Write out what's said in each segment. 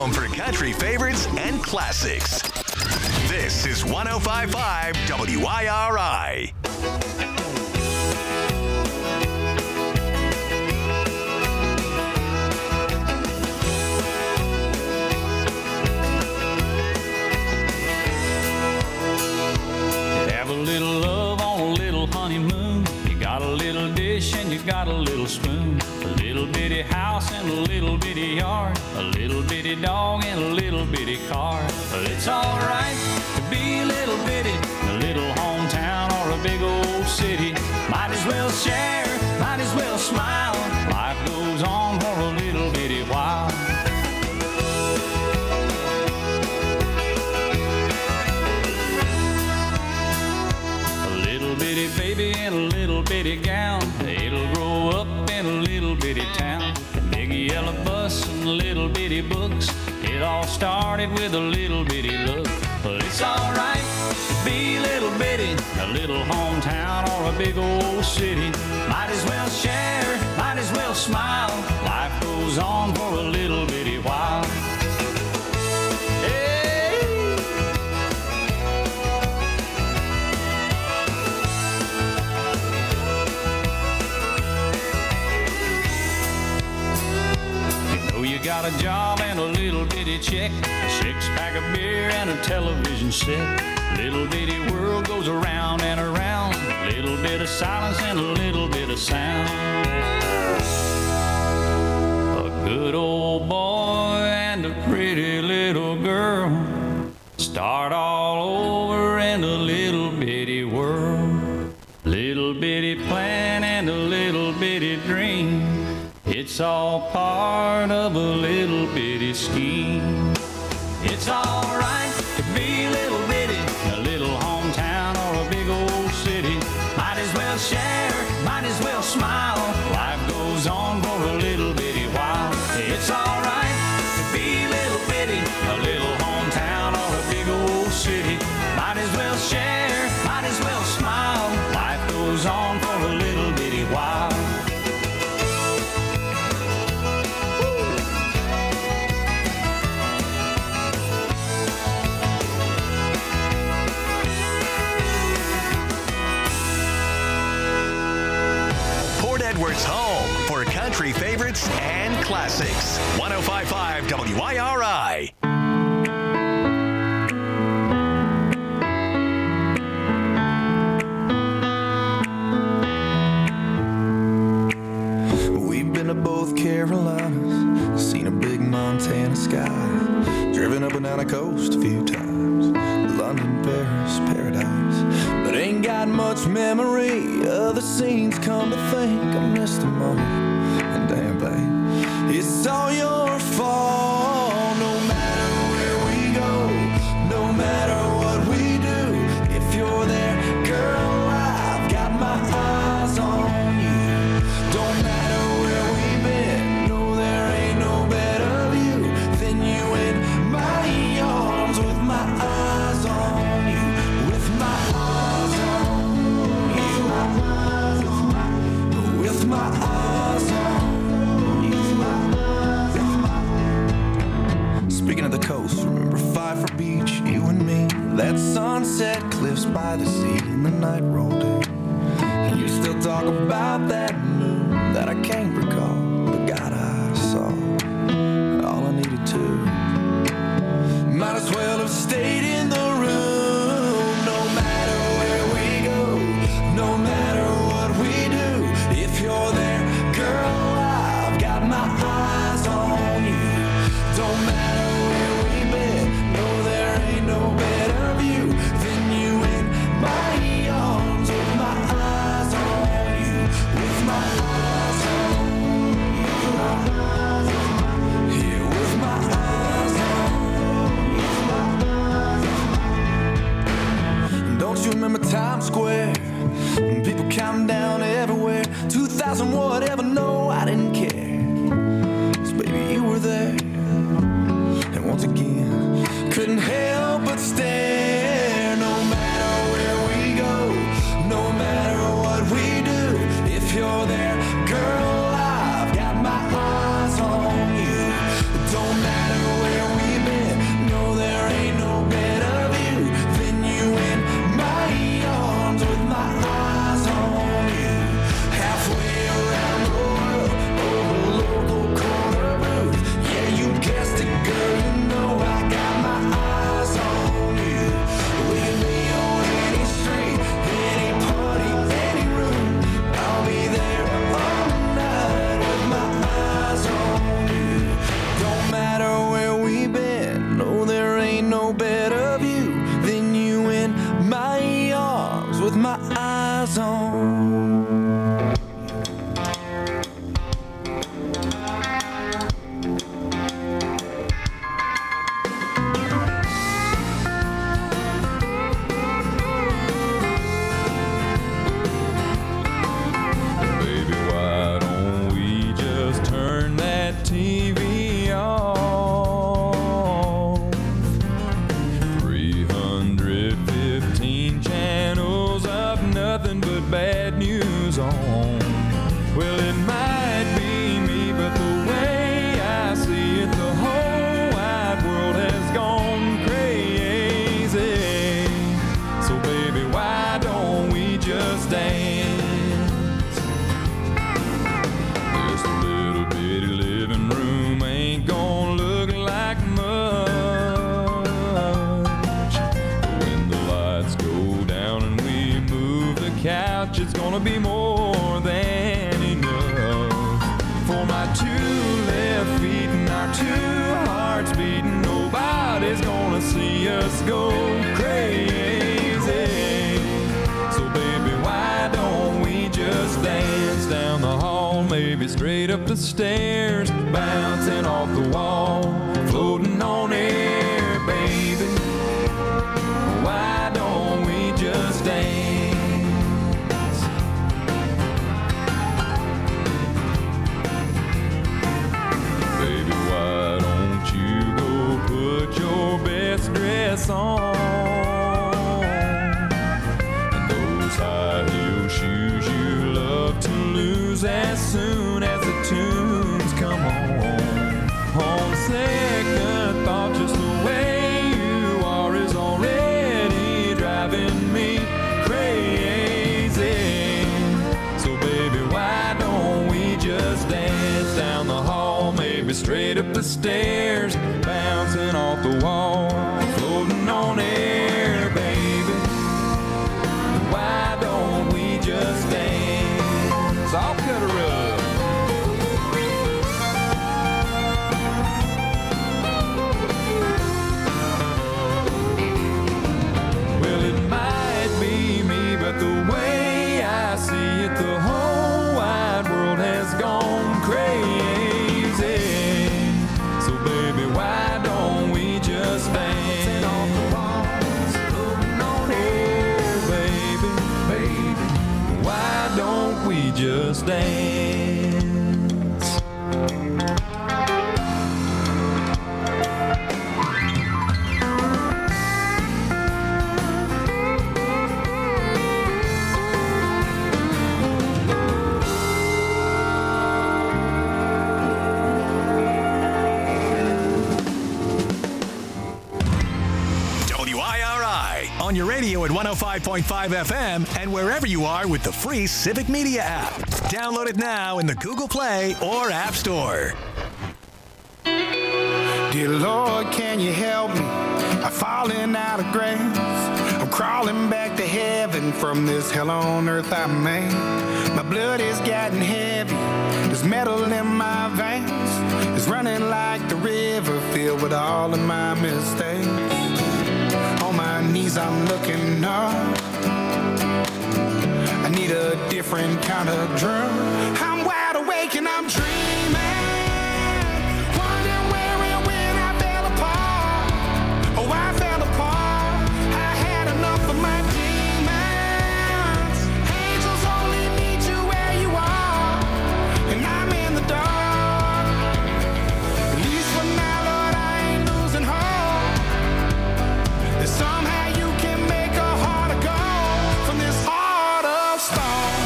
Home for country favorites and classics. This is 105.5 WIRI. Have a little love on a little honeymoon. You got a little dish and you got a little spoon. A little bitty house and a little bitty yard. A little bitty dog and a little bitty car. Well, it's alright to be a little bitty, a little hometown or a big old city. Might as well share, might as well smile. Life goes on for a little bitty while. Bitty baby in a little bitty gown, it'll grow up in a little bitty town. A big yellow bus and little bitty books, it all started with a little bitty look. But it's alright to be a little bitty, a little hometown or a big old city. Might as well share, might as well smile. Life goes on for a little bitty while. You got a job and a little bitty check, a six-pack of beer and a television set. Little bitty world goes around and around, a little bit of silence and a little bit of sound. A good old boy and a pretty little girl start all over in a little bitty world. Little bitty plan and a little bitty dream, it's all part of a little bitty scheme. It's alright to be a little bitty, a little hometown or a big old city. Might as well share, might as well smile. Life goes on for a little bitty while. It's alright to be a little bitty, a little hometown or a big old city. Might as well share, might as well smile. Life goes on for a little bitty while. Edwards home for country favorites and classics. 105.5 WIRI. We've been to both Carolinas, seen a big Montana sky, driven up and down the coast a few times, London, Paris, paradise, but ain't got much memory of the scenes. Come to think, I missed them all, and damn babe, it's all your fault. No matter where we go, no matter what we do, if you're there, girl, I've got my eyes on you. Don't matter where we've been, no, there ain't no better view than you in my arms, with my eyes on you, with my eyes on you, with my eyes on you. Speaking of the coast, remember Pfeiffer Beach, you and me, that sunset cliffs by the sea, and the night rolled in, and you still talk about that moon that I can't recall, but God, I saw all I needed to. Might as well have stayed in the room. No matter where we go, no matter what we do, if you're there, girl, I've got my eyes on you. Don't matter where we've been, no, there ain't no better view than you in my arms, with my eyes on you, with my eyes on you, yeah, with my eyes on you. Don't you remember Times Square? People counting down everywhere, 2,000 whatever, no, I didn't care, 'cause baby, you were there. And once again, couldn't help but stare. No matter where we go, no matter what we do, if you're there, girl, I've got my eyes on you. Don't matter where we it's gonna be more than enough for my two left feet and our two hearts beating. Nobody's gonna see us go crazy. So baby, why don't we just dance down the hall, maybe straight up the stairs, bouncing off the wall, floating on air, baby. Why don't we just dance? Baby, why don't you go put your best dress on, and those high heel shoes you love to lose as soon as the tunes come on. On second thought, just the way you are is already driving me crazy. So baby, why don't we just dance down the hall, maybe straight up the stairs, bouncing off the wall, floating on air, baby. Why don't we just dance? I'll cut a rug. Well, it might be me, but the way I see it, the whole wide world has gone crazy. So baby, why don't we just dance on the walls, floating on air, baby, baby. Why don't we just dance? WIRI on your radio at 105.5 FM and wherever you are with the free Civic Media app. Download it now in the Google Play or App Store. Dear Lord, can you help me? I'm falling out of grace. I'm crawling back to heaven from this hell on earth I made. My blood is getting heavy. There's metal in my veins. It's running like the river filled with all of my mistakes. On my knees I'm looking up. I need a different kind of drug. I'm wide awake and I'm dreaming. Wondering where and when I fell apart. Oh, I fell apart. I had enough of my demons. Angels only meet you where you are. And I'm in the dark. At least for now, Lord, I ain't losing hope. That somehow you can make a heart of gold from this heart of stone.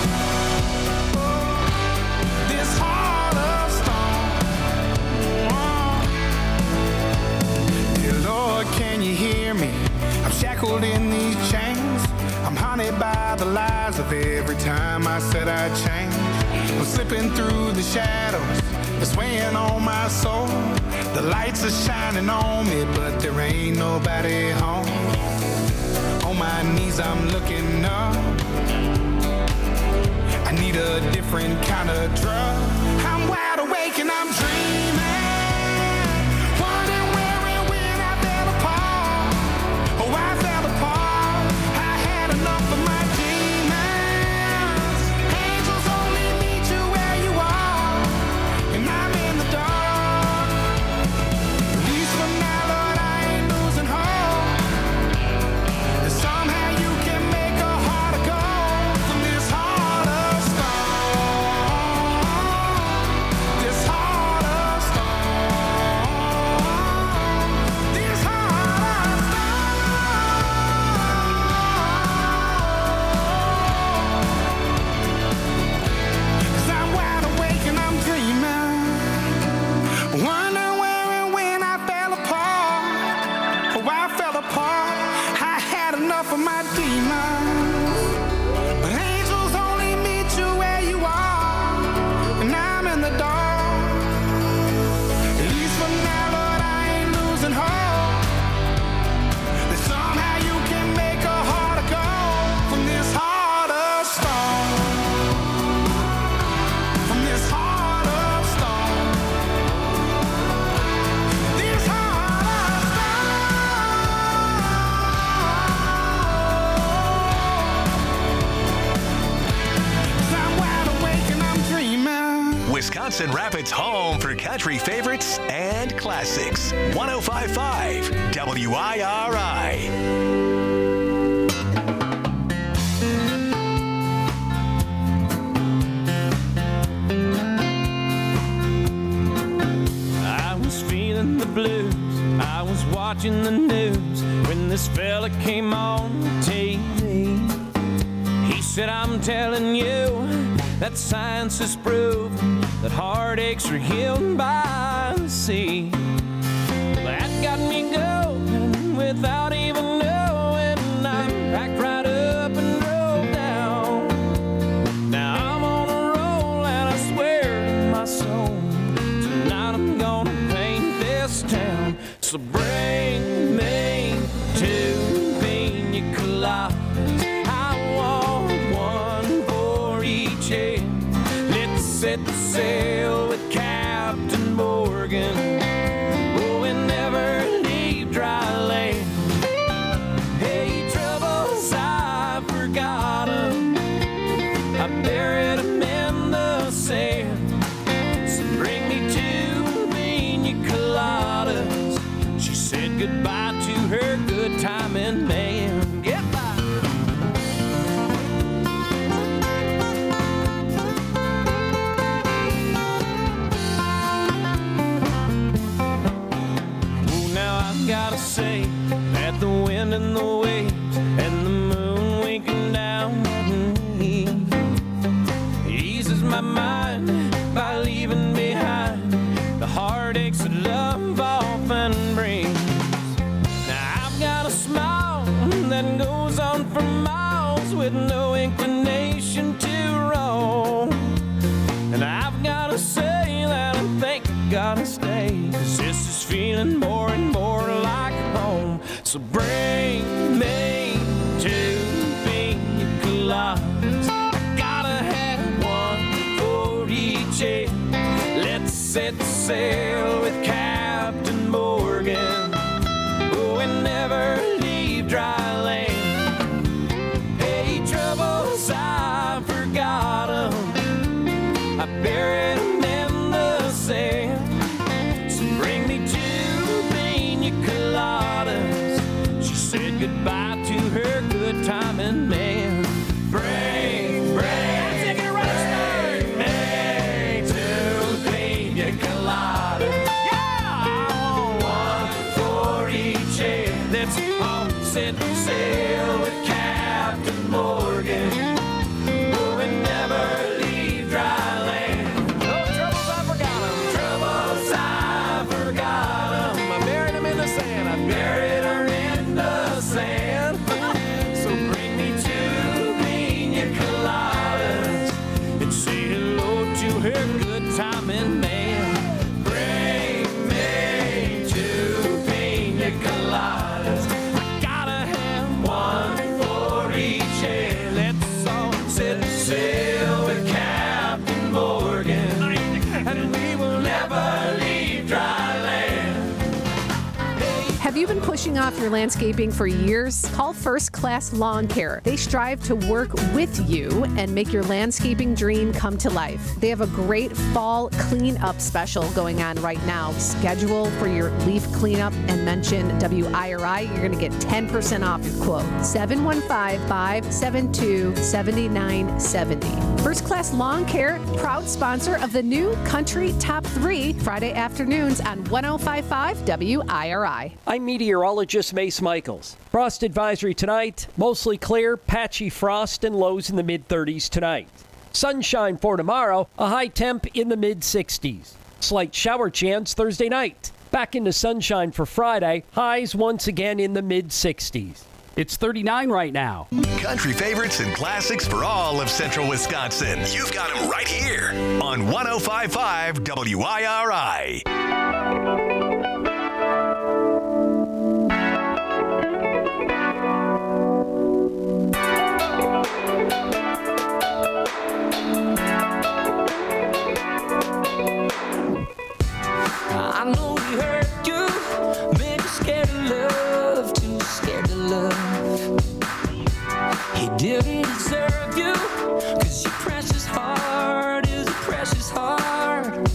This heart of stone. Dear Lord, can you hear me? I'm shackled in these chains. I'm haunted by the lies of every time I said I'd change. I'm slipping through the shadows. It's weighing on my soul. The lights are shining on me, but there ain't nobody home. On my knees I'm looking up. I need a different kind of drug. I'm wide awake and I'm dreaming. Wondering where and when I fell apart. Oh, I fell apart. I had enough of my demons. Angels only meet you where you are. And I'm in the dark. At least for now, Lord, I ain't losing hope. That somehow you can make a heart of gold from this heart of stone. This heart of stone. Wisconsin Rapids' home for country favorites and classics. 105.5 WIRI. I was feeling the blues. I was watching the news when this fella came on TV. He said, I'm telling you that science has proven that heartaches are healed by the sea. That got me going without even knowing. I packed right up and drove down. Now I'm on a roll and I swear to my soul, tonight I'm gonna paint this town. So bring me two pina coladas. I want one for each head. Let's set the sail with Captain Morgan. Oh, and never leave dry land. Hey, troubles, I forgot 'em. I buried 'em in the sand. So bring me two pina coladas. She said goodbye to her good timing man. Goodbye. Oh, now I've gotta say that the wind and the waves and the moon winking down at me eases my mind by leaving behind the heartaches that love often brings. Now I've got a smile that goes on for miles with no inclination to roam. And I've got to say that I think I gotta stay, 'cause this is feeling more and more like home. So bring me two pina coladas. I gotta have one for each head. Let's set sail with Captain Morgan. Oh, and never leave dry land. Hey, troubles, I forgot 'em. I buried 'em in the sand. So bring me two pina coladas. She said goodbye to her good timing man. Bring me two pina coladas. Yeah, one for each head. Let's all set sail with Captain Morgan. Oh, and never leave dry land. No troubles, I forgot 'em. Troubles, I forgot 'em. I buried 'em in the sand. I buried her in the sand. So bring me two pina coladas and say hello to her good timing man. Bring me two pina coladas. I gotta have one for each head. Let's all set sail with Captain Morgan, and we will never leave dry land. Have you been pushing off your landscaping for years? Call First Class Lawn Care. They strive to work with you and make your landscaping dream come to life. They have a great fall cleanup special going on right now. Schedule for your leaf cleanup and mention WIRI. You're going to get 10% off your quote. 715-572-7970. First Class Lawn Care, proud sponsor of the new Country Top 3, Friday afternoons on 105.5 WIRI. I'm meteorologist Mace Michaels. Frost advisory tonight, mostly clear, patchy frost and lows in the mid-30s tonight. Sunshine for tomorrow, a high temp in the mid-60s. Slight shower chance Thursday night. Back into sunshine for Friday, highs once again in the mid-60s. It's 39 right now. Country favorites and classics for all of central Wisconsin. You've got them right here on 105.5 WIRI. I know we hurt you, made you scared of love, too scared to love. He didn't deserve you, 'cause your precious heart is a precious heart.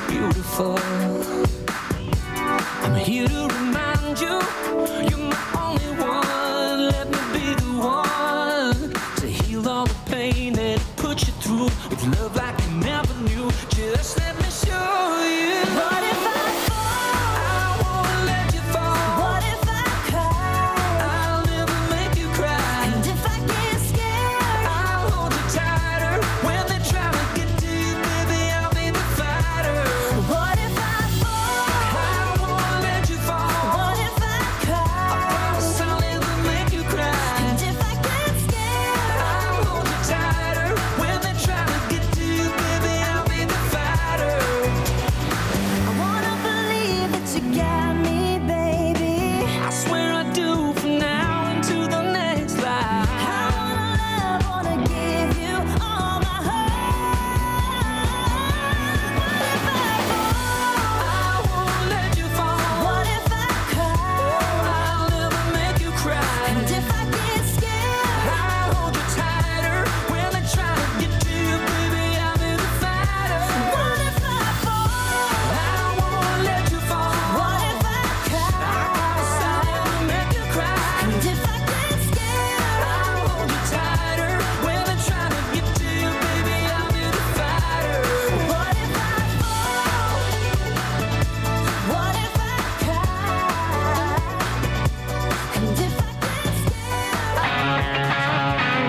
beautiful. I'm here to remind you, you're my only one. Let me be the one to heal all the pain that put you through with love like you never knew. Just let me show you. What if I fall? I won't let you fall. What if I cry? I'll never make you cry. And if I get scared, I'll hold you tighter. When they try to get to you, baby, I'll be the fighter. What if I fall? I won't let you fall. What if I cry? I promise I'll never make you cry. And if I get scared, I'll hold you tighter. When they try to get to you, baby, I'll be the fighter. I wanna believe that you got me, baby. I swear I do from now into the next life. I wanna give you all my heart. What if I fall? I won't let you fall. What if I cry? I'll never make you cry. And if I get scared, I'll hold you tighter. When they try to get to you, baby, I'll be the fighter. What if I fall? I won't let you fall. What if I cry? I promise I'll never make you cry. And if I get scared, I'll hold you tighter. When they try to get to you, baby, I'll be the fighter. What if I fall? What if I cry? And if I get scared,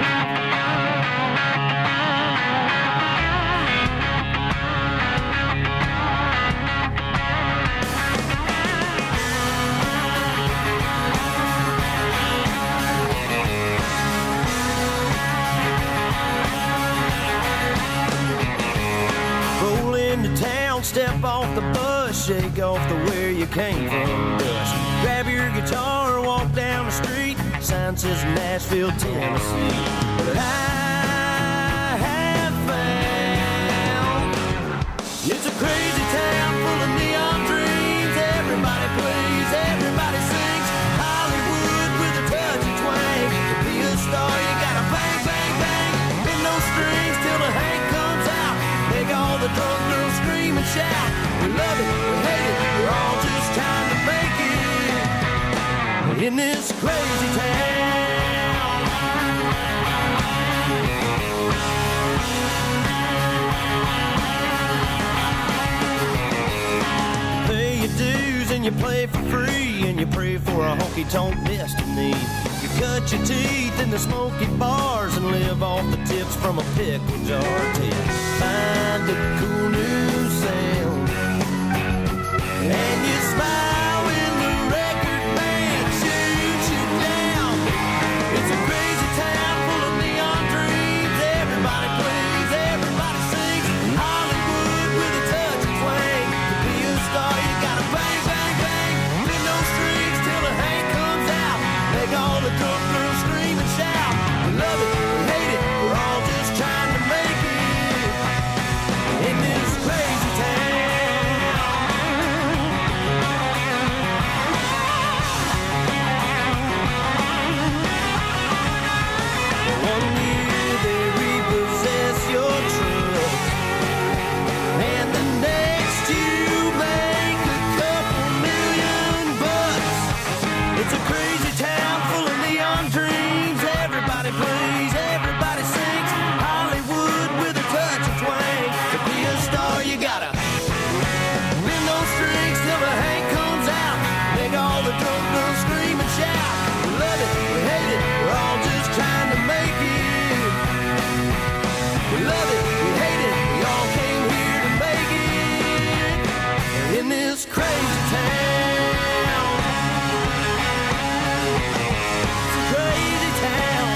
Roll into town, step off the bus, shake off the where you came from dust. Grab your guitar, walk down the street. Sign says Nashville, Tennessee. But I have found it's a crazy town full of neon dreams. Everybody plays, everybody sings. Hollywood with a touch of twang. To be a star, you gotta bang, bang, bang. Bend those strings till the Hank comes out. Make all the drunk girls scream and shout. We love it, we hate it, we're all just trying to make it in this crazy town. Pay your dues and you play for free, and you pray for a honky-tonk destiny. You cut your teeth in the smoky bars and live off the tips from a pickle jar till you find a cool new sound. And you smile when the record band shoots you down. It's a crazy town full of neon dreams. Everybody plays, everybody sings. Hollywood with a touch of twang. To be a star, you gotta bang, bang, bang. Bend those strings till the Hank comes out. Make all the drunk girls scream and shout. We love it, we hate it, we're all just trying to make it in this crazy town. One year they repossess your truck, and the next you make a couple $1,000,000. It's a crazy town full of neon dreams. Everybody plays, everybody sings. Hollywood with a touch of twang. To be a star, you gotta bend those strings till the Hank comes out. Make all the drunk girls scream and shout. We love it, we hate it, we're all just trying to make it. We love it, we hate it, we all came here to make it in this crazy town. It's a crazy town.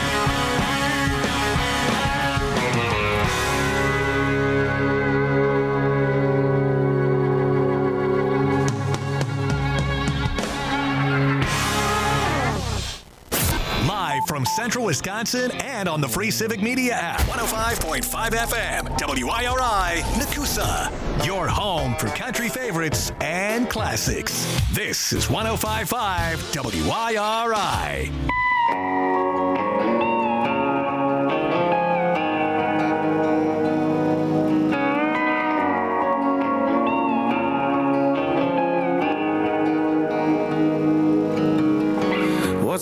Live from Central Wisconsin and on the free Civic Media app. 105.5 FM, WIRI, Nakusa. Your home for country favorites and classics. This is 105.5 WIRI.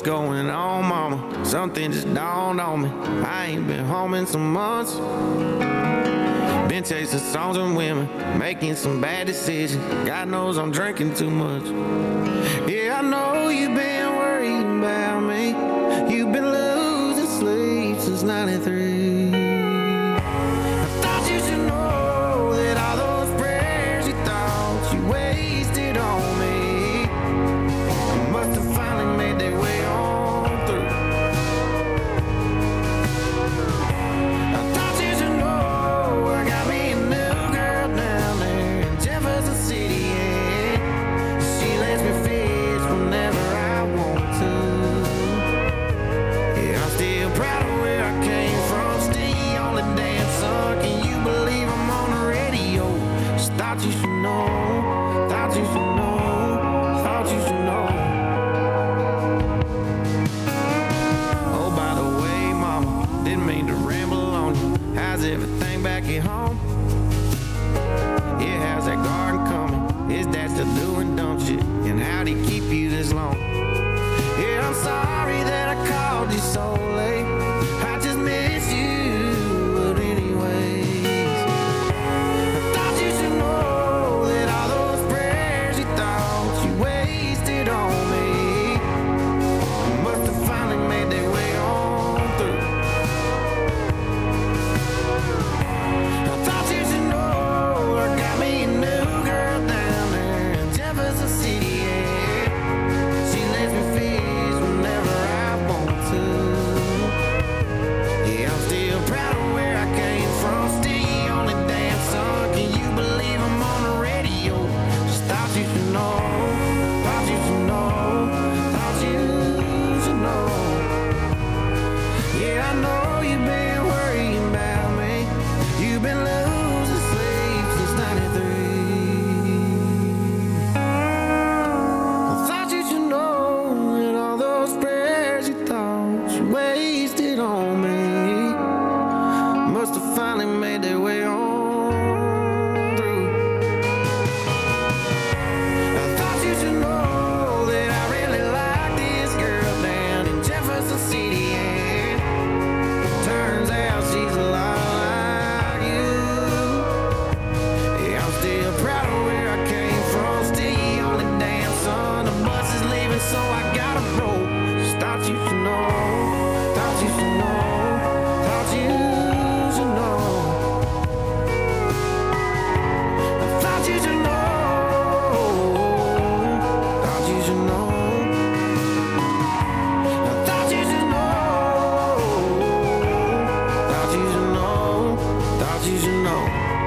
What's going on, mama? Something just dawned on me. I ain't been home in some months. Been chasing songs and women, making some bad decisions. God knows I'm drinking too much. Yeah, I know you've been worried about me. You've been losing sleep since 93. I thought you should know that all those prayers you thought you wasted on me must have finally made their way on through. I thought you should know I got me a new girl down there in Jefferson City, yeah. She lets me fish whenever I want to. Yeah, I'm still proud of where I came from, still on the dance song. Can you believe I'm on the radio? Just thought you should know, thought you should know, thought you should know. Oh, by the way, mama, didn't mean to ramble on you. How's everything back at home? Yeah, how's that garden coming? Is that still doing dumb shit? And how'd he keep you this long? Yeah, I'm sorry that I called you so late. I just miss you, but anyways, I thought you should know that all those prayers you thought you wasted on me must have finally made their way on through. I thought you should know I got me a new girl down there in Jefferson City, yeah. She lets me fish whenever I want to. Yeah, I'm still proud of where I came from, still on the dance song. Can you believe I'm on the radio? Just thought you should know, thought you should know, thought you should know. Yeah, I know you've been worrying about me. You've been losing sleep since 93. I thought you should know that all those prayers you thought you wasted on me must have finally made their way on through. I thought you should know that I really like this girl down in Jefferson City, yeah. Turns out she's a lot like you. Yeah, I'm still proud of where I came from, still on the dance song. The bus is leaving, so I gotta roll. Just thought you should know, thought you should know, thought you should know. I thought you should know, thought you should know. I thought you should know, thought you should know, thought you should know.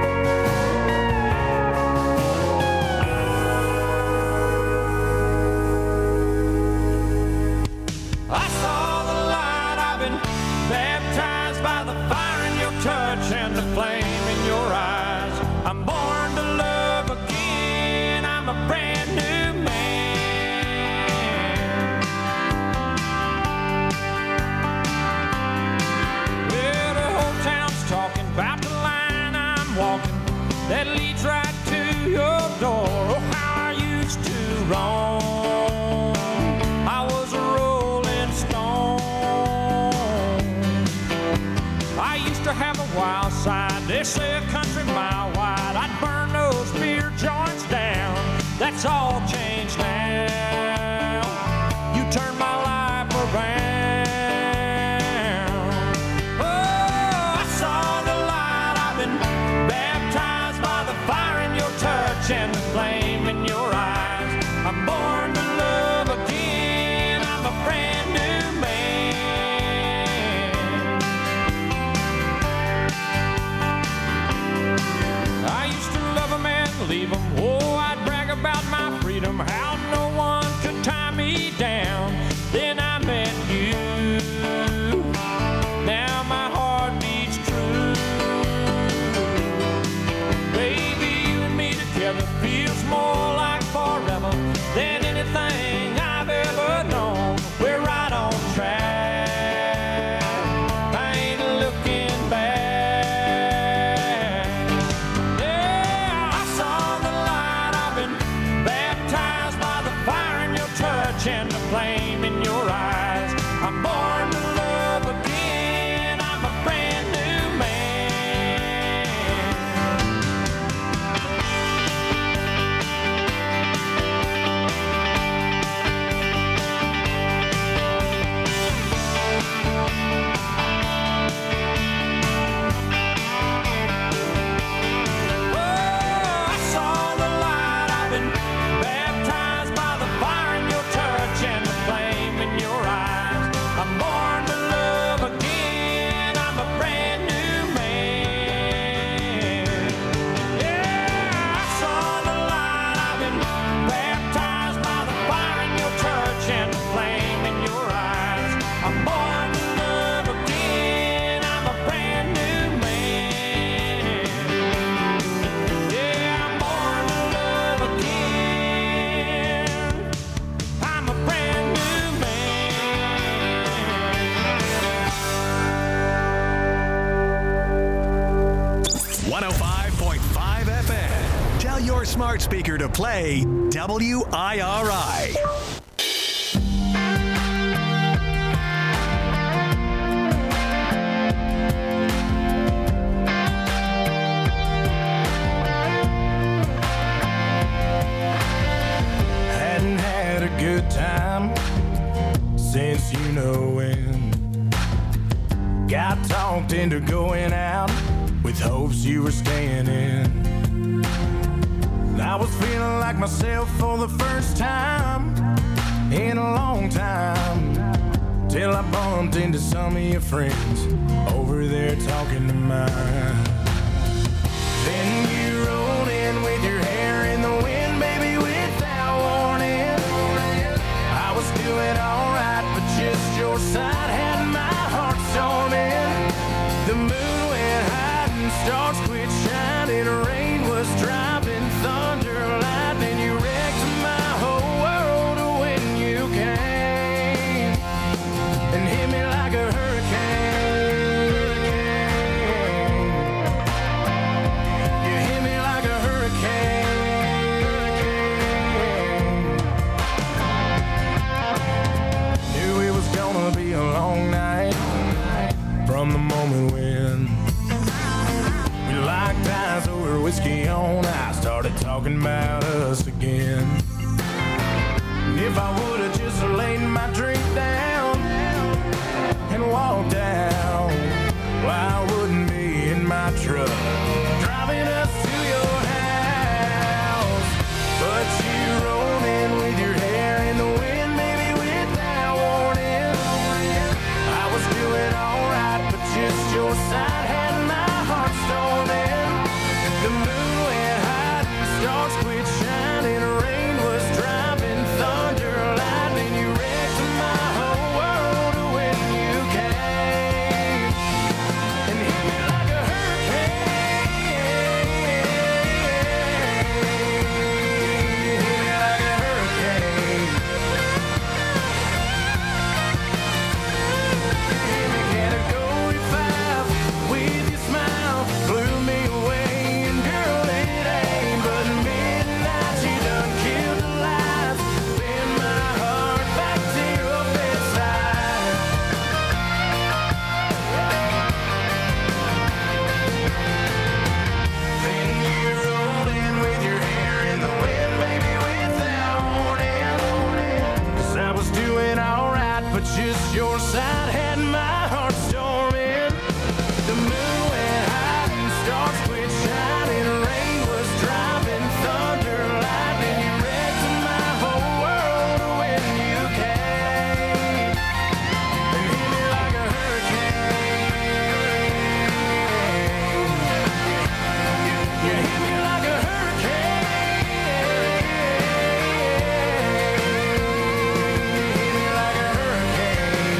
I saw the light, I've been baptized by the fire in your touch and the flame in your eyes. I'm born to love again, I'm a brand new man. Well, the whole town's talking about the line I'm walking that leads right to your door. Oh, how I used to roam. I was a rolling stone. I used to have a wild side, they say a country mile wide. I'd burn those beer joints down. That's all changed now. You turned my life around. Oh, I saw the light, I've been baptized by the fire in your touch and the flame in your eyes. I'm born to love again, I'm a brand new man. I used to love a man, leave him. Oh, I'd brag about my freedom, how no one could tie me down. Then I met you. Now my heart beats true. Baby, you and me together feels more like forever than anything I've ever known. We're right on track. I ain't looking back. Yeah, I saw the light. I've been baptized by the fire in your touch and the flame in your eyes. smart speaker to play WIRI. Hadn't had a good time since you know when. Got talked into going out with hopes you were staying in. I was feeling like myself for the first time in a long time, till I bumped into some of your friends over there talking to mine. Then you rolled in with your hair in the wind, baby, without warning. I was doing alright, but just your side had my heart storming. The moon went high and stars quit shining. Rain was driving, thunder, lightning. You wrecked my whole world when you came and hit me like a hurricane. You hit me like a hurricane. Knew it was gonna be a long night from the moment when we locked eyes over whiskey on ice, started talking about us again. And if I would've just laid my drink down and walked out, well, I wouldn't be in my truck driving us to your house. But you rolled in with your hair in the wind, baby, without warning. I was doing alright, but just your side had my heart storming. The moon went high and stars quit shining. Rain was driving, thunder, lightning. You wrecked my whole world when you came and hit me like a hurricane. Hit me like a hurricane. Hit me, can it go if with your smile blew me away? And girl, it ain't but midnight. You done killed the lights, bend my heart back to your bedside. Then you rolled in with your hair in the wind, baby, without warning. 'Cause I was doing alright, but just your side had my heart storming. The moon went high and stars quit shining. Rain was driving, thunder, lightning. You wrecked my whole world when you came and hit me like a hurricane. You hit me like a hurricane. You hit me like a hurricane.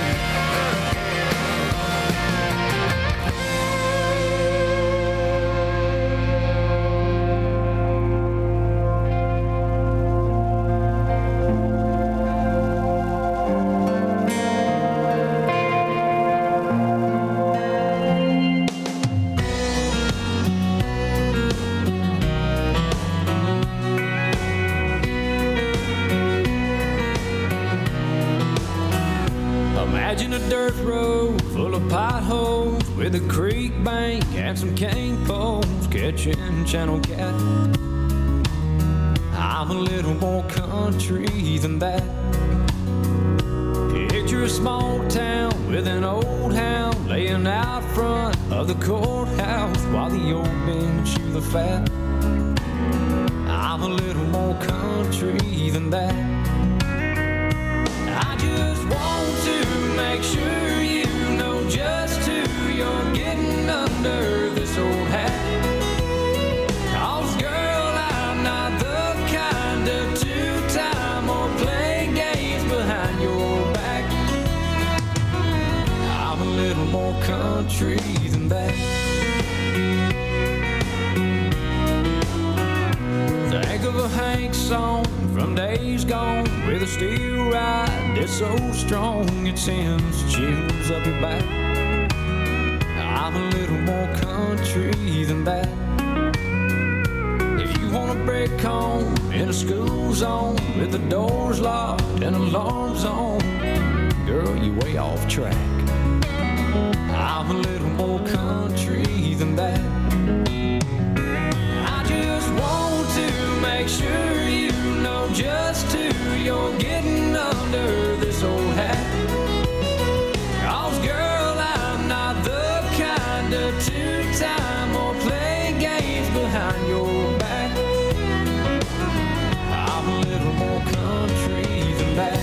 Imagine a dirt road full of potholes with a creek bank and some cane poles catching channel cat. I'm a little more country than that. Picture a small town with an old hound laying out front of the courthouse while the old men chew the fat. I'm a little more country than that. I just want to make sure you know just who you're getting under this old hat. 'Cause girl, I'm not the kind of two-time or play games behind your back. I'm a little more country than that. Think of a Hank song from days gone with a steel ride that's so strong it sends chills up your back. I'm a little more country than that. If you wanna break home in a school zone with the doors locked and alarms on. Girl, you way off track. I'm a little more country than that. I just want to make sure you know just who you're getting under this old hat. 'Cause girl, I'm not the kind of two-time or play games behind your back. I'm a little more country than that.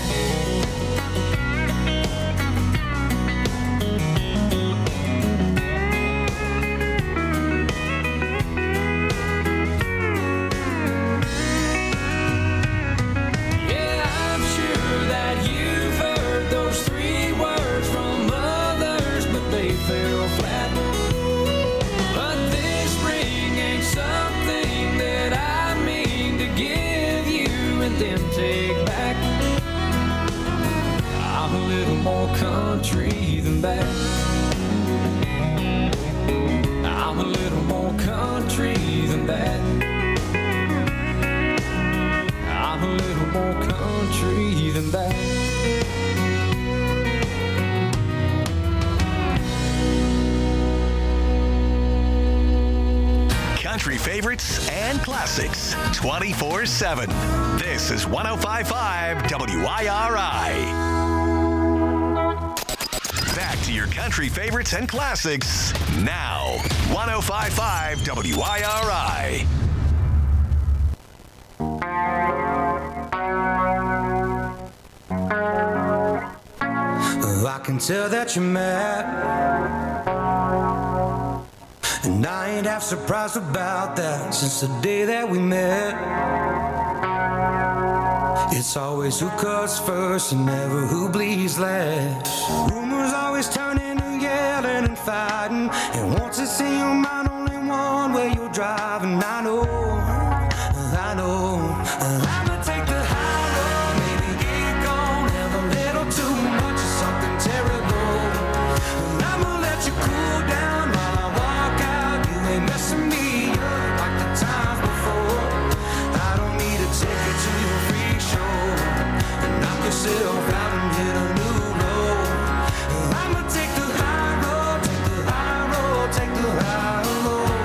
More country than that. I'm a little more country than that. I'm a little more country than that. Country favorites and classics 24/7. This is 105.5 WIRI. Back to your country favorites and classics now. 105.5 WIRI. I can tell that you're mad, and I ain't half surprised about that. Since the day that we met, it's always who cuts first and never who bleeds last. Rumors always turn into yelling and fighting, and once it's in your mind, only one way you're driving. I know, I'ma take the high road, maybe get gone, have a little too much of something terrible. I'ma let you cool down while I walk out. You ain't messing me up like the times before. I don't need a ticket to your freak show and knock yourself out and hit a new low. I'ma take the high road, take the high road, take the high road.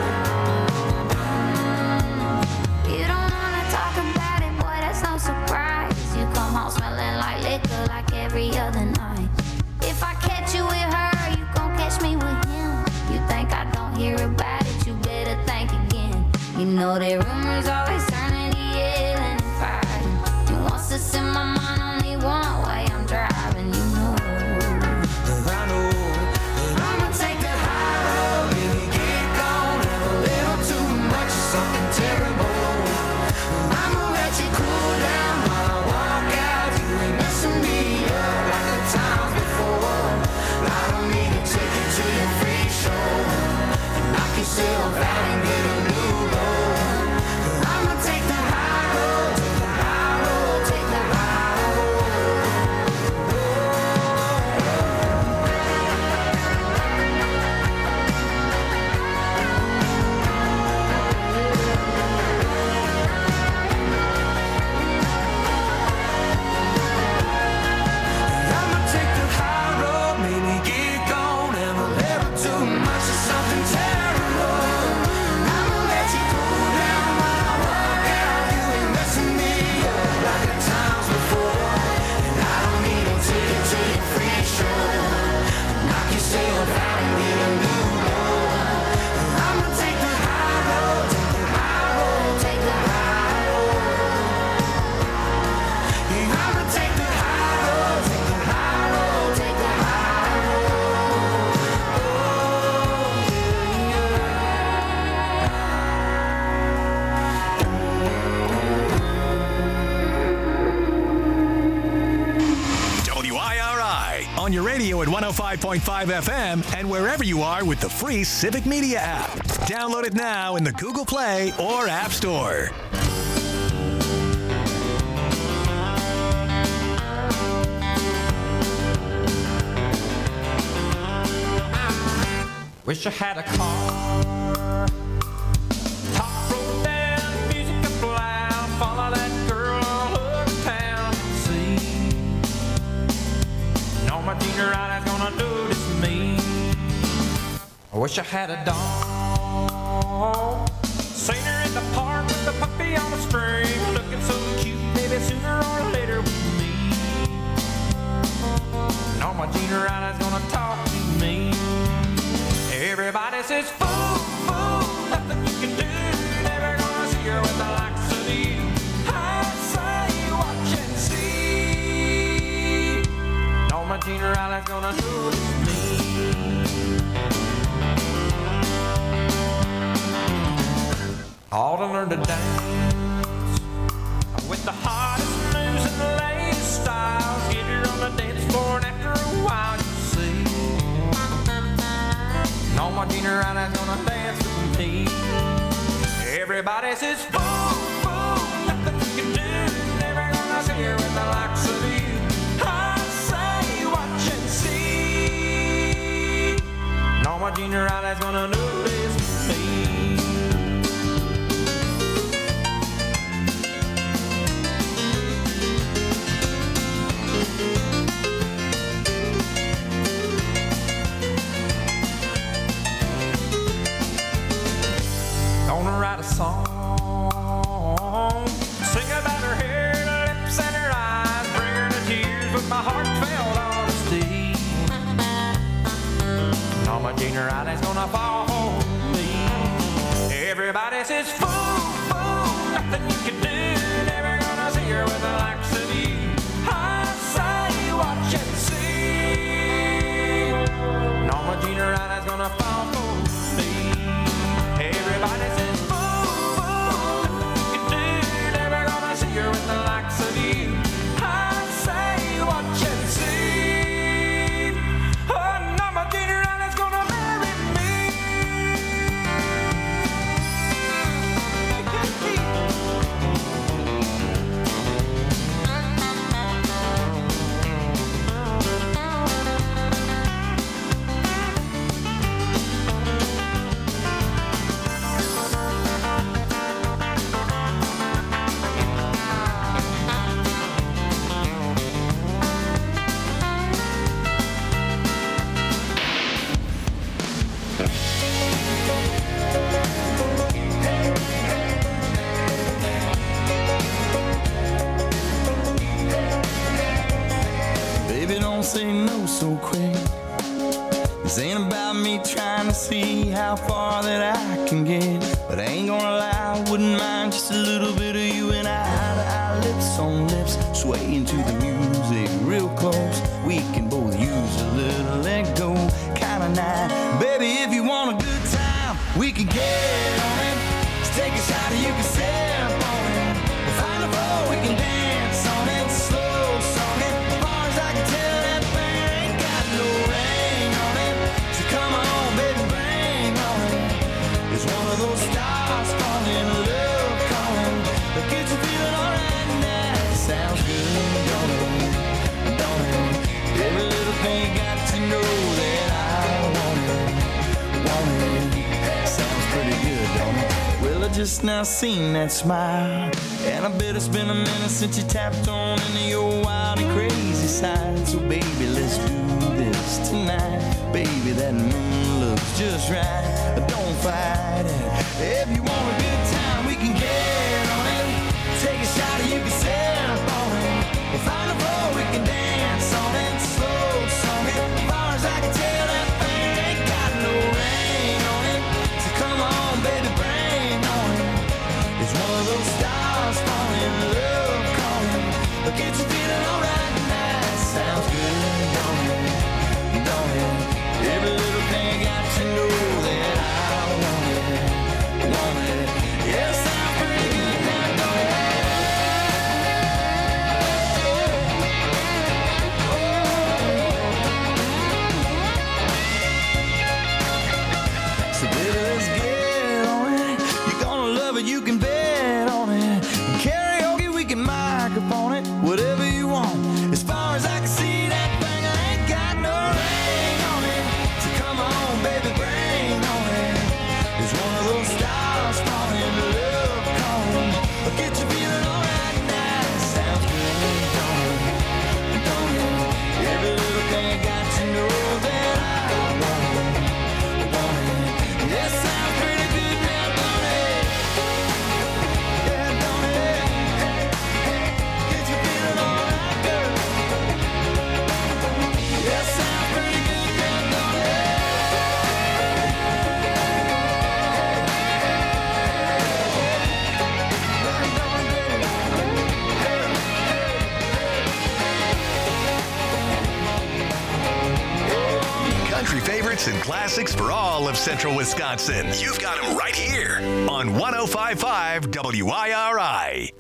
You don't wanna talk about it, boy, that's no surprise. You come home smelling like liquor like every other night. If I catch you with her, you gon' catch me with him. You think I don't hear about it, you better think again. You know that rumors always turn into yelling and fighting. You want to in my mind, only one way I'm driving, you know. I know that I'ma take the high road, maybe get gone, have a little too much of something terrible. I'ma let you cool down while I walk out. You ain't messing me up like the times before. I don't need a ticket to your free show and knock yourself out and get a new low. I'ma take the high road, take the high road, take the high road. I'ma take the high road, maybe get gone, have a little too much of something terrible. I'ma let you cool down while I walk out. You ain't messing me up like the times before. And I don't need a ticket to your free show. Knock yourself out and get a new low. I'ma take the high road, take the high road, take the high road. Yeah, I'ma take the high road, take the high road, take the high WIRI on your radio at 105.5 FM and wherever you are with the free Civic Media app. Download it now in the Google Play or App Store. Wish I had a car. Top road down, music up junior high that's gonna do this to me. I wish I had a dog. Seen her in the park with the puppy on a string, looking so cute, maybe sooner or later with me. No, my junior high that's gonna talk to me. Everybody says, fool, fool, nothing you can do. Never gonna see her with the likes of you. I say, watch and see. No, my junior high that's gonna do this to me. All to learn to dance with the hottest moves and the latest styles. Get her on the dance floor and after a while you see. No, my junior high that's gonna dance with me. Everybody says, fool, fool, nothing you can do. Never gonna see her with the likes of you. I say, watch and see. No, my junior high that's gonna do this to me. Gonna write a song, sing about her hair, her lips and her eyes, bring her to tears with my heartfelt honesty. All my junior high that's gonna fall for me. Everybody says, fool, fool, nothing you can do. Never gonna see her with the likes of you. I say, watch and see. All my junior high that's gonna fall for me. Everybody says, fool, fool, nothing you can do. Never gonna see her with the likes of you. I say, watch and see. Oh, no, my junior high that's gonna marry me. Baby, don't say no so quick. This ain't about me trying to see how far that I can get. But I ain't gonna lie, I wouldn't mind just a little bit of you and I, lips on lips, swaying to the music real close. We can both use a little let go kind of night. Baby, if you want a good time, we can get on it. Just take a shot and you can sip on it. We'll find a floor, we can dance on it. Slow song it. As far as I can tell, that thing ain't got no ring on it. So come on, baby, bring on it. It's one of those stars falling, love calling. That gets you feeling alright now. Sounds good, don't it? Don't it? Every little thing got to know that I want it. Want it. Sounds pretty good, don't it? Well, I just now seen that smile, and I bet it's been a minute since you tapped on into your wild and crazy side. So baby, let's do this tonight. Baby, that moon looks just right. Don't fight it. If you want a good time, we can get on it. Take a shot and you can sip on it. We'll find a floor, we can dance on it. Slow song it. As far as I can tell, that thing ain't got no ring on it. So come on, baby, bring on it. It's one of those stars falling, love calling. But get you feeling alright now. Sounds good, don't it? Don't it? Every little thing got to know that I want it. Want it. Yeah, sounds pretty good now, don't it? So baby, let's get on it. You're gonna love it, you can bet on it. Karaoke, we can microphone it. Whatever you want. As far as I can see, that thing I ain't got no ring on it. So come on, baby, bring on it. It's one of those stars falling, love calling. I'll get you feeling alright now. Sounds good, don't it? Don't it? Every little thing I got to favorites and classics for all of Central Wisconsin. You've got them right here on 105.5 WIRI.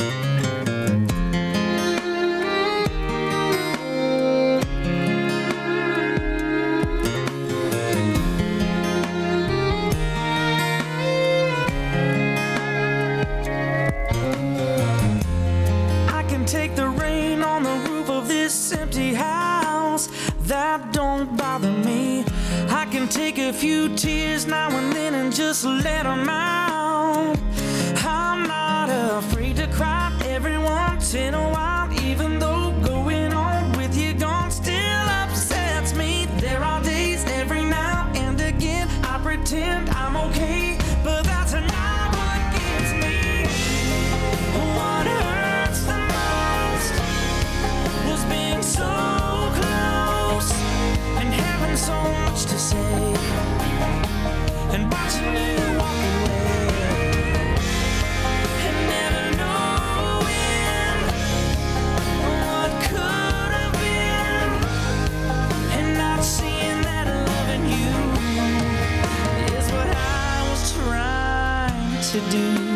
Take the rain on the roof of this empty house. That don't bother me. I can take a few tears now and then and just let them out. I'm not afraid to cry every once in a while, even though going on with you gone still upsets me. There are days every now and again I pretend I'm okay, but that's not what gives me what hurts the most. Was being so close and having so much to say and watching you walk away and never knowing what could have been and not seeing that loving you is what I was trying to do.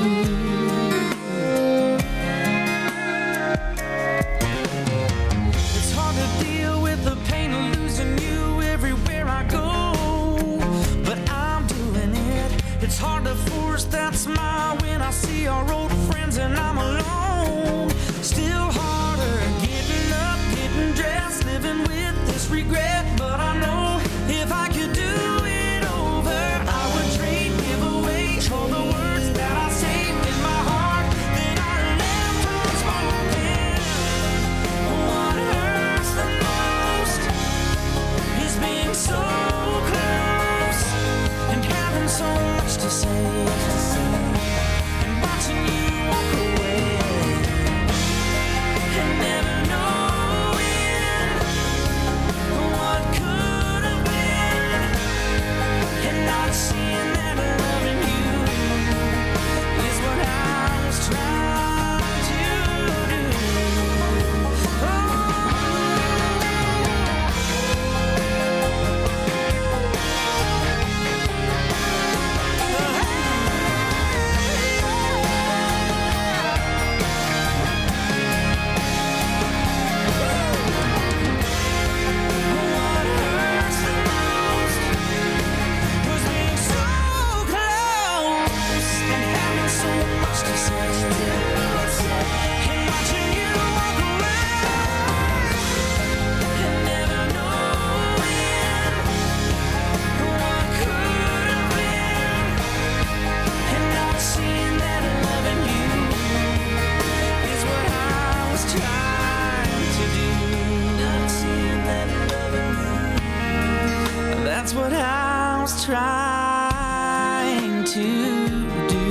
It's hard to force that smile when I see our old friends and I'm alone. Still harder getting up, getting dressed, living with this regret. But I know if I could do it over, I would trade, give away all the words that I saved in my heart that I left unspoken. What hurts the most is being so close and having so much to say and watching you walk away and never knowing what could have been and not seeing that loving you is what I was trying to do. That's what I was trying to do.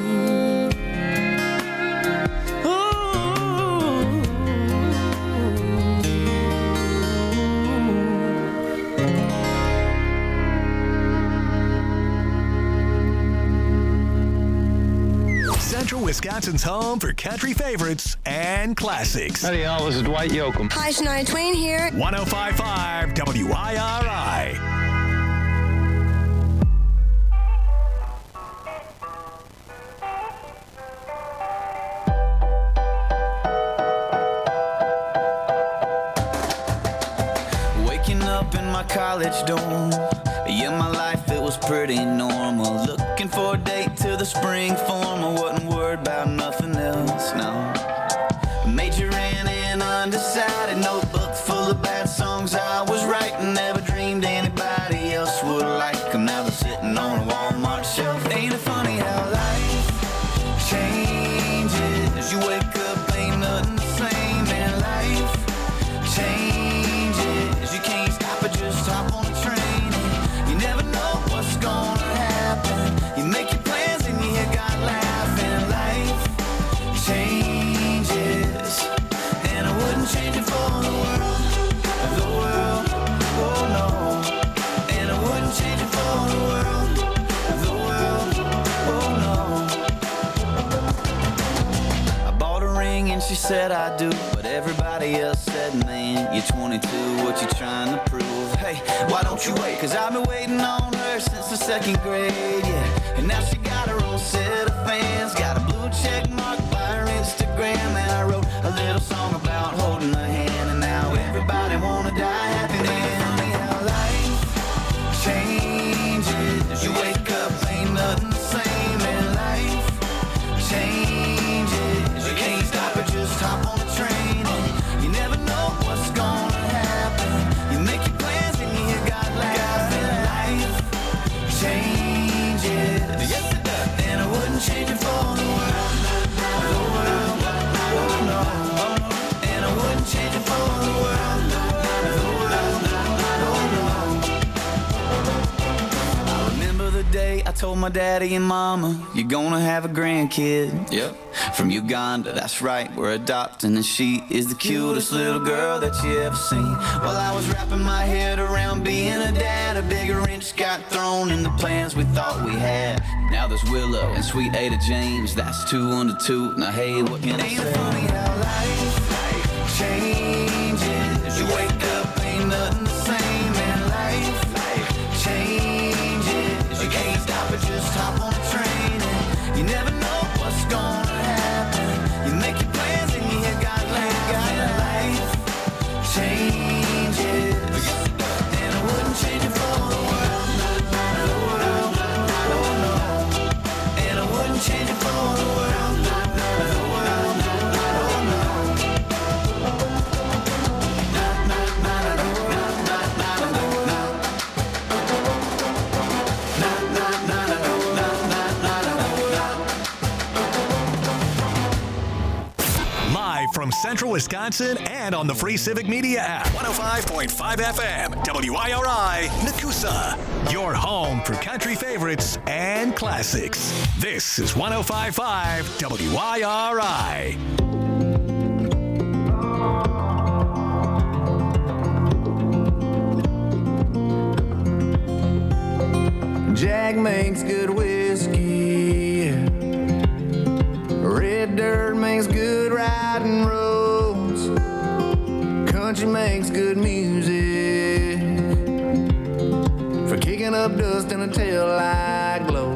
Central Wisconsin's home for country favorites and classics. Howdy, y'all. This is Dwight Yoakam. Hi, Shania Twain here. 105.5 WIRI. Waking up in my college dorm. Yeah, my life, it was pretty normal. Looking for a date to the spring form. I wasn't worried about nothing else, no. Majoring in undecided, notebook full of bad songs I was writing. Never dreamed anybody else would like them. Now they're sitting on a Walmart shelf. Ain't it funny how life changes? You wake up, ain't nothing the same, and life changes. You can't stop it, just hop on a train. You never know what's gonna happen. You make your plans and you got laughing. Life and she said I do. But everybody else said, man, you're 22, what you trying to prove? Hey, why don't you wait? Cause I've been waiting on her since the 2nd grade, yeah. And now she got her own set of fans, got a blue check mark by her Instagram. And I wrote a little song about holding her hand, and now everybody wanna die happy, man. Funny how life changes. You wake up, ain't nothing the same, and life changes. You can't stop it, just hop on the train, and you never know what's gonna happen. You make your plans and you got life, and life changes. Yes, it does. And I wouldn't change it for the world. The world, oh no. And I wouldn't change it for the world. The world, oh no. I remember the day I told my daddy and mama, you're gonna have a grandkid. Yep. From Uganda, that's right, we're adopting, and she is the cutest little girl that you ever seen. While I was wrapping my head around being a dad, a bigger wrench got thrown in the plans we thought we had. Now there's Willow and sweet Ada James, that's 2 under 2. Now hey, what can I say? Ain't it funny how life changes? You wake up, ain't nothing the same, and life changes. You can't stop it, just hop on the train, and you never know what's gonna happen. You make your plans and you got life changes. And I wouldn't change it for the world. The world, oh no. And I wouldn't change it for the world. The world, oh no. Live from Central Wisconsin and on the Free Civic Media app. 105.5 FM, WIRI, Nakusa. Your home for country favorites and classics. This is 105.5 WIRI. Jack makes good whiskey. Red dirt makes good riding roads. Country makes good music for kicking up dust in a taillight glow.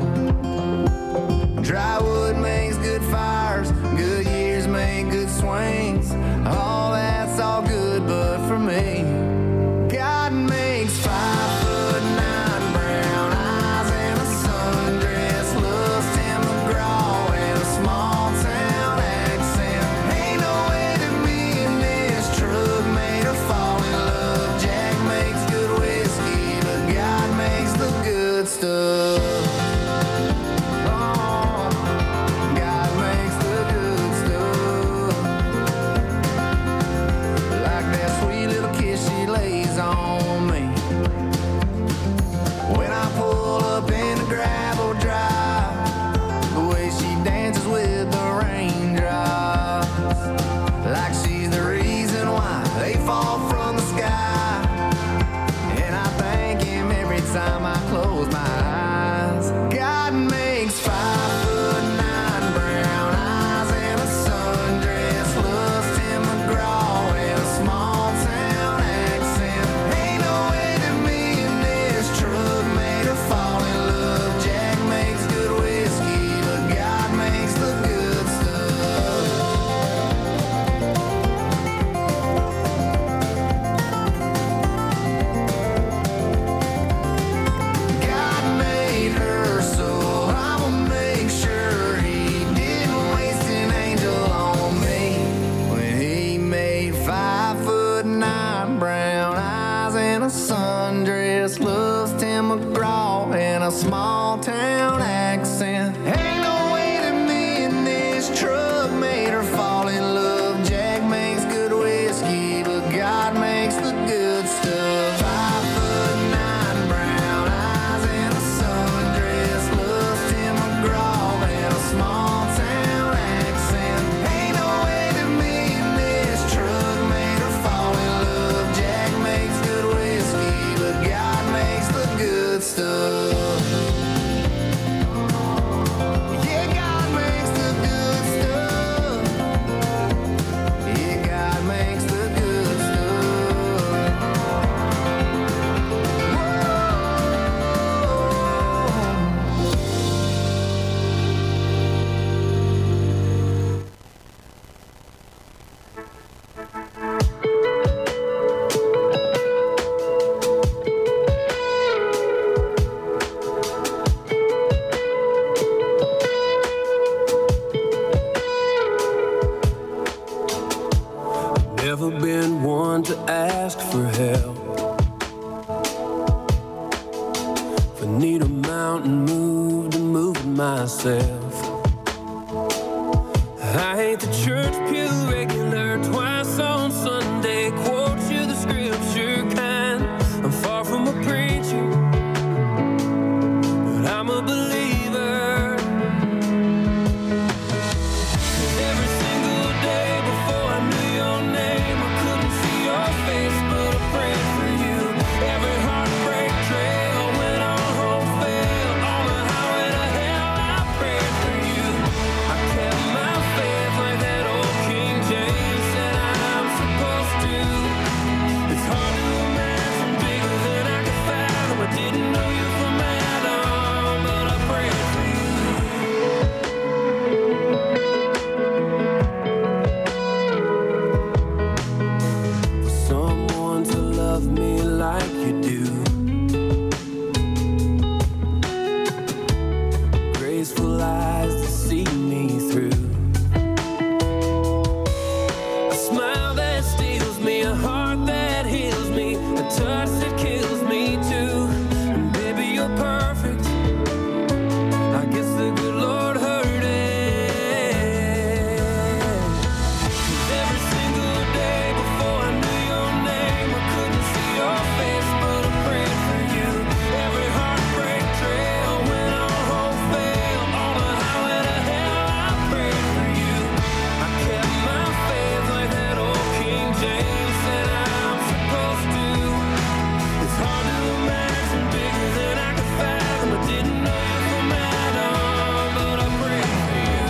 Dry wood makes good fires. Good years make good swings. All that's all good, but for me, God makes 5'9" brown eyes and a sundress, looks Tim McGraw and a small town accent. Ain't no way that me and this truck made her fall in love. Jack makes good whiskey, but God makes the good stuff. Oh, God makes the good stuff. Never been one to ask for help. If I need a mountain moved, I'm moving myself. I ain't the church pew regular, twice on Sunday, quote you the scripture kind. I'm far from a preacher, but I'm a believer. Every single day before I knew your name, I couldn't see your face, but I prayed for you. Every heartbreak trail went on hope fail. On the highway to hell, I prayed for you. I kept my faith like that old King James said I'm supposed to. It's hard to imagine bigger than I could fathom. I didn't know you from Adam, but I prayed for you. For someone to love me like you do. Graceful eyes to see me through. A smile that steals me, a heart that heals me, a touch that kills me too. And baby, you're perfect. I guess the good Lord heard it. 'Cause every single day before I knew your name, I couldn't see your face, but I prayed for you. Every heartbreak trail went on hope fail. On the highway to hell, I prayed for you. I kept my faith like that old King James said I'm supposed to. It's hard to imagine bigger than I could fathom. I didn't know you from Adam, but I prayed for you.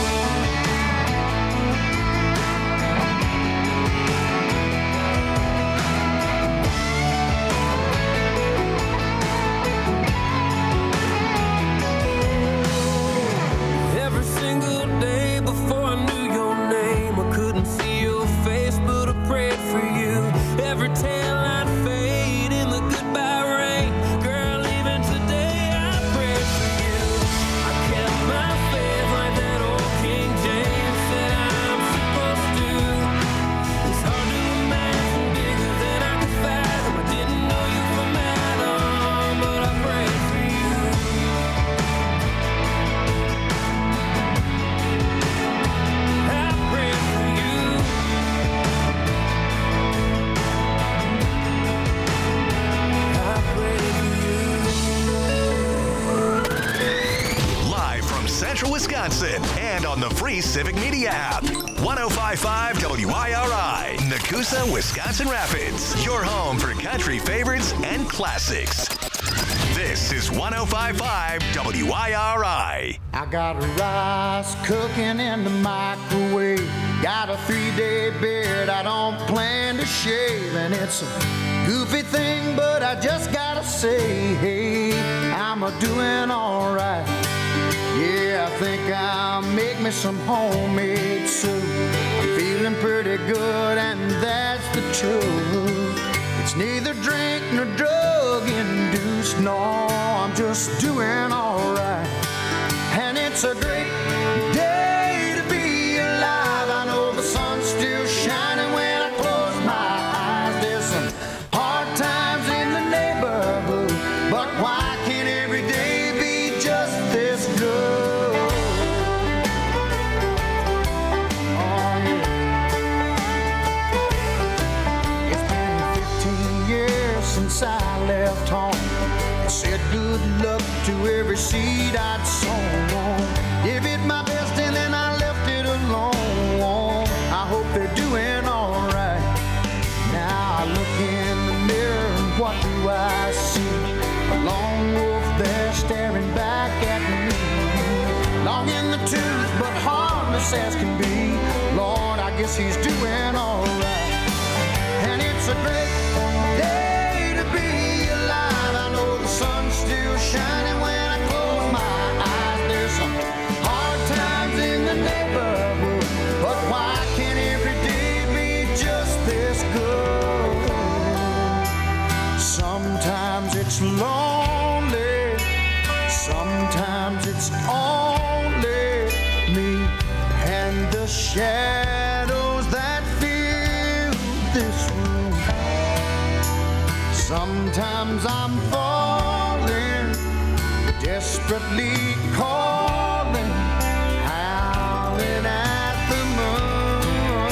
Every single day before I knew your name, I couldn't see your face, but I prayed for you. Every tail I'd fade in the goodbye rain. Girl, even today I prayed for you. I kept my faith like that old King James said I'm supposed to. It's hard to imagine bigger than I could fathom. I didn't know you from Adam, but I prayed for you. I prayed for you. I prayed for you. Live from Central Wisconsin and on the free Civic Media app. 105.5 WIRI, Nakusa, Wisconsin Rapids. Your home for country favorites and classics. This is 105.5 WIRI. I got rice cooking in the microwave. Got a 3-day beard I don't plan to shave. And it's a goofy thing, but I just gotta say, hey, I'm a doing alright. Yeah, I think I'll make me some homemade soup. I'm feeling pretty good, and that's the truth. It's neither drink nor drug induced. No, I'm just doing alright. And it's a great day to be alive. I know the sun's still shining when I close my eyes. There's some hard times in the neighborhood, but why can't every day be just this good? Oh, yeah. It's been 15 years since I left home. I said good luck to every seed I'd sown. Give it my best and then I left it alone. I hope they're doing alright. Now I look in the mirror and what do I see? A lone wolf there staring back at me. Long in the tooth but harmless as can be. Lord, I guess he's doing alright. And it's a great day to be alive. I know the sun's still shining when I close my eyes. There's some hard times in the neighborhood, but why can't every day be just this good? Sometimes it's lonely, sometimes it's only me and the shadows that fill Sometimes I'm falling, desperately calling, howling at the moon.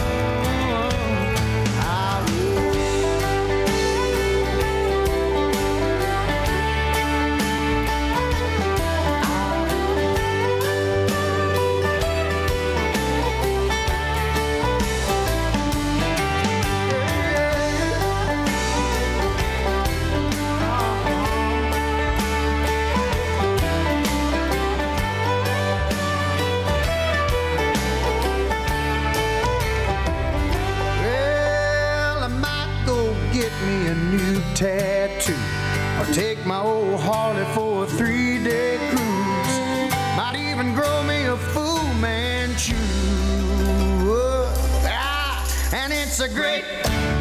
Tattoo, or take my old Harley for a 3-day cruise. Might even grow me a Fu Manchu. And it's a great